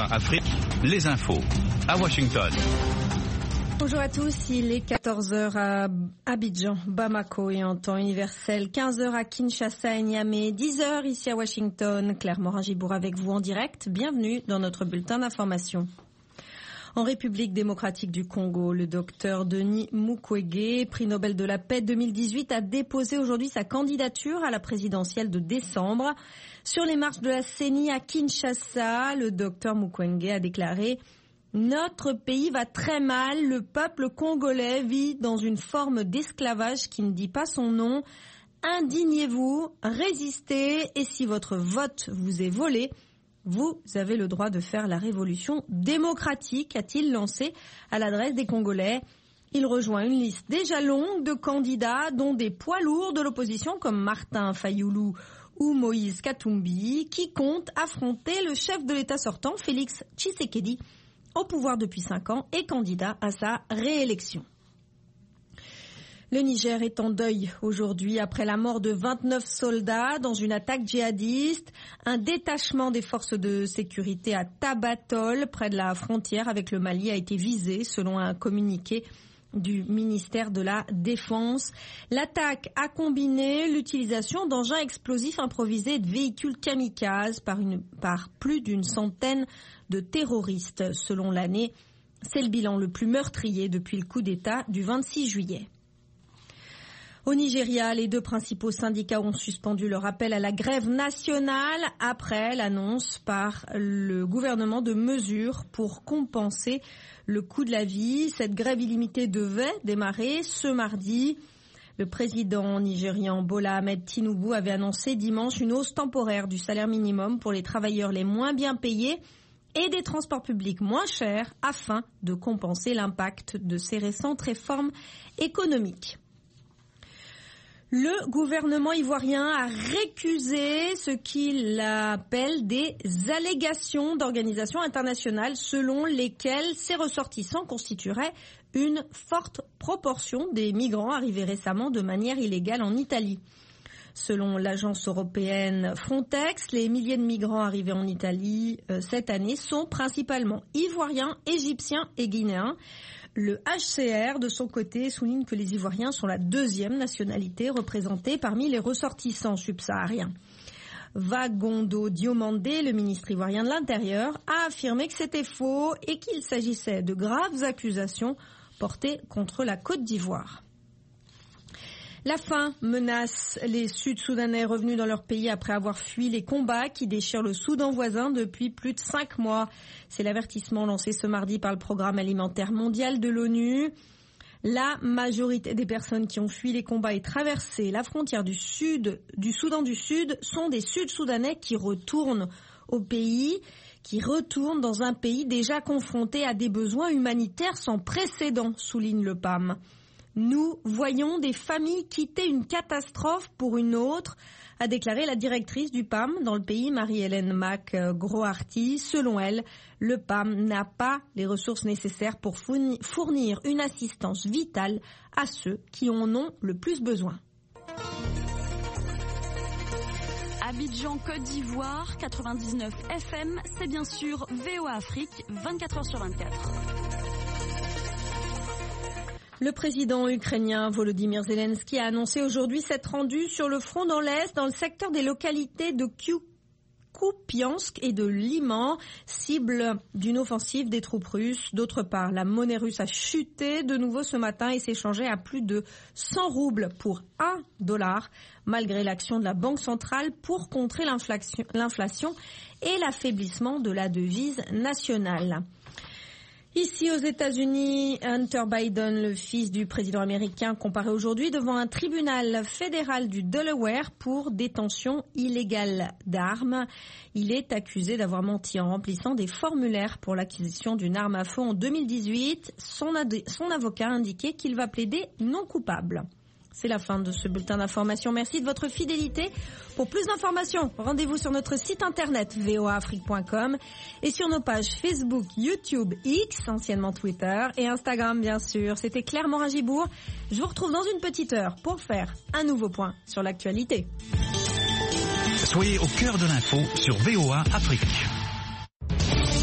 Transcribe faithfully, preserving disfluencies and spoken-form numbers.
A Afrique, les infos à Washington. Bonjour à tous, il est quatorze heures à Abidjan, Bamako et en temps universel, quinze heures à Kinshasa et Niamey, dix heures ici à Washington. Claire Morin-Gibour avec vous en direct, bienvenue dans notre bulletin d'information. En République démocratique du Congo, le docteur Denis Mukwege, prix Nobel de la paix deux mille dix-huit, a déposé aujourd'hui sa candidature à la présidentielle de décembre. Sur les marches de la C E N I à Kinshasa, le docteur Mukwege a déclaré « Notre pays va très mal, le peuple congolais vit dans une forme d'esclavage qui ne dit pas son nom. Indignez-vous, résistez et si votre vote vous est volé, vous avez le droit de faire la révolution démocratique », a-t-il lancé à l'adresse des Congolais. Il rejoint une liste déjà longue de candidats, dont des poids lourds de l'opposition comme Martin Fayoulou ou Moïse Katumbi, qui comptent affronter le chef de l'État sortant, Félix Tshisekedi, au pouvoir depuis cinq ans et candidat à sa réélection. Le Niger est en deuil aujourd'hui après la mort de vingt-neuf soldats dans une attaque djihadiste. Un détachement des forces de sécurité à Tabatol, près de la frontière avec le Mali, a été visé selon un communiqué du ministère de la Défense. L'attaque a combiné l'utilisation d'engins explosifs improvisés et de véhicules kamikazes par, une, par plus d'une centaine de terroristes. Selon l'année, c'est le bilan le plus meurtrier depuis le coup d'État du vingt-six juillet. Au Nigeria, les deux principaux syndicats ont suspendu leur appel à la grève nationale après l'annonce par le gouvernement de mesures pour compenser le coût de la vie. Cette grève illimitée devait démarrer ce mardi. Le président nigérian Bola Ahmed Tinubu avait annoncé dimanche une hausse temporaire du salaire minimum pour les travailleurs les moins bien payés et des transports publics moins chers afin de compenser l'impact de ces récentes réformes économiques. Le gouvernement ivoirien a récusé ce qu'il appelle des allégations d'organisations internationales selon lesquelles ses ressortissants constitueraient une forte proportion des migrants arrivés récemment de manière illégale en Italie. Selon l'agence européenne Frontex, les milliers de migrants arrivés en Italie euh, cette année sont principalement ivoiriens, égyptiens et guinéens. Le H C R, de son côté, souligne que les Ivoiriens sont la deuxième nationalité représentée parmi les ressortissants subsahariens. Vagondo Diomandé, le ministre ivoirien de l'Intérieur, a affirmé que c'était faux et qu'il s'agissait de graves accusations portées contre la Côte d'Ivoire. La faim menace les Sud-Soudanais revenus dans leur pays après avoir fui les combats qui déchirent le Soudan voisin depuis plus de cinq mois. C'est l'avertissement lancé ce mardi par le Programme alimentaire mondial de l'ONU. La majorité des personnes qui ont fui les combats et traversé la frontière du sud, du Soudan du Sud sont des Sud-Soudanais qui retournent au pays, qui retournent dans un pays déjà confronté à des besoins humanitaires sans précédent, souligne le P A M. Nous voyons des familles quitter une catastrophe pour une autre, a déclaré la directrice du P A M dans le pays, Marie-Hélène Mac-Groarty. Selon elle, le P A M n'a pas les ressources nécessaires pour fournir une assistance vitale à ceux qui en ont le plus besoin. Abidjan, Côte d'Ivoire, quatre-vingt-dix-neuf F M, c'est bien sûr V O A Afrique, vingt-quatre heures sur vingt-quatre. Le président ukrainien Volodymyr Zelensky a annoncé aujourd'hui s'être rendu sur le front dans l'Est, dans le secteur des localités de Kupiansk et de Liman, cible d'une offensive des troupes russes. D'autre part, la monnaie russe a chuté de nouveau ce matin et s'échangeait à plus de cent roubles pour un dollar, malgré l'action de la Banque centrale pour contrer l'inflation, l'inflation et l'affaiblissement de la devise nationale. Ici aux États-Unis, Hunter Biden, le fils du président américain, comparaît aujourd'hui devant un tribunal fédéral du Delaware pour détention illégale d'armes. Il est accusé d'avoir menti en remplissant des formulaires pour l'acquisition d'une arme à feu en deux mille dix-huit. Son, ad- son avocat a indiqué qu'il va plaider non coupable. C'est la fin de ce bulletin d'information. Merci de votre fidélité. Pour plus d'informations, rendez-vous sur notre site internet v o a afrique point com et sur nos pages Facebook, YouTube, X, anciennement Twitter, et Instagram bien sûr. C'était Claire Morin-Gibour. Je vous retrouve dans une petite heure pour faire un nouveau point sur l'actualité. Soyez au cœur de l'info sur V O A Afrique.